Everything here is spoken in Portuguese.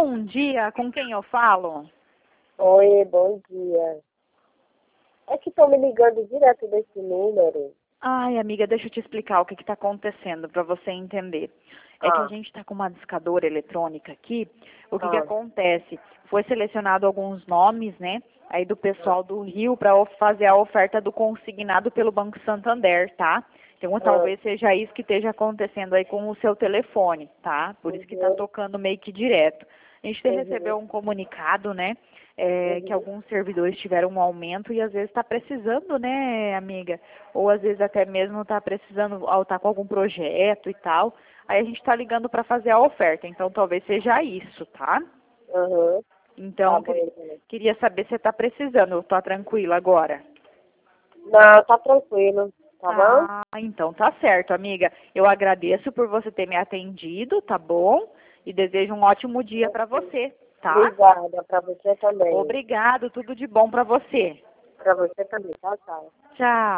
Bom dia, com quem eu falo? Oi, bom dia. É que estão me ligando direto desse número. Ai, amiga, deixa eu te explicar o que está acontecendo para você entender. É que a Ah, gente está com uma discadora eletrônica aqui. O que ah, acontece? Foi selecionado alguns nomes, né? Aí do ah, pessoal do Rio para fazer a oferta do consignado pelo Banco Santander, tá? Então ah, talvez seja isso que esteja acontecendo aí com o seu telefone, tá? Por isso que está uhum, tocando meio que direto. A gente uhum, recebeu um comunicado, né? Que uhum, alguns servidores tiveram um aumento e às vezes está precisando, né, amiga? Ou às vezes até mesmo está precisando, está com algum projeto e tal. Aí a gente está ligando para fazer a oferta. Então talvez seja isso, tá? uhum. Tá Então bom, então. queria saber se você está precisando. Eu tô tranquila agora. Não, tá tranquilo, tá bom? Ah, então tá certo, amiga. Eu agradeço por você ter me atendido, tá bom? E desejo um ótimo dia para Ok. você, tá? Obrigada, pra você também. Obrigado, tudo de bom para você. Pra você também. Tchau, tchau. Tchau.